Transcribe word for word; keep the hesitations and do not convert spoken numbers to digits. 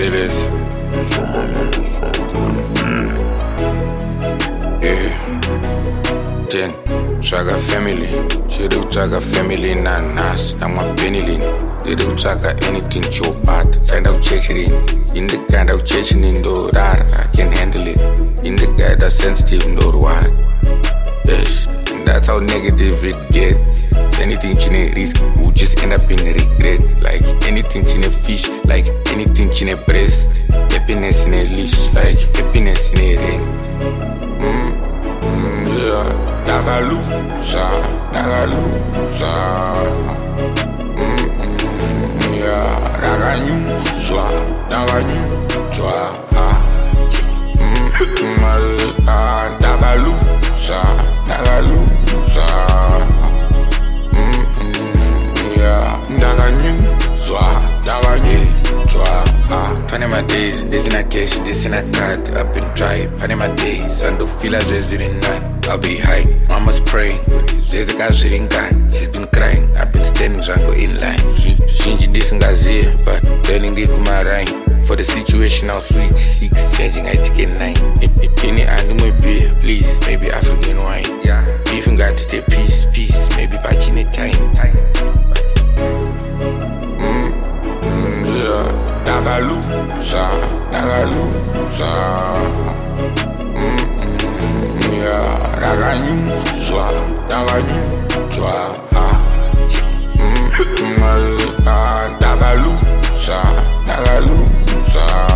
Fearless. Yeah. Then, Traga family. She do Traga family na nas. I'm a penilin. They do Traga anything cho bad. Kind of chasing in. In the kind of chasing in do rar. I can handle it. In the guy that's sensitive no what. Yes. That's how negative it gets. Anything chine risk will just end up in regret. Like anything chine fish, like anything chine breast. Happiness in a leash, like happiness in a rain. Mm, mm, yeah, Dagalusa, Dagalusa. Mm, mm, yeah, Dagalusa, Dagalusa. Mm, mm, ah, Dagalusa, Dagalusa. Mm, mm, yeah, Dagalusa, Dagalusa. Pane my days, this in a cash, this in a card. I've been dry, pane my days. And the feel as if it's not. I'll be high, mama's praying. There's a guy sitting guy, she's been crying. I've been standing jungle in line. She changing this and gazi, but learning this with my rhyme. For the situation, I'll switch six, changing I take nine. Any animal beer, please, maybe African wine. Yeah, even got to the peace, peace, maybe back in the time. Mm, mm, yeah. Dagalusa, Dagalusa. Mm, mm, yeah, Dagalusa, Dagalusa. Mm, mm, ah, Dagalusa, Dagalusa.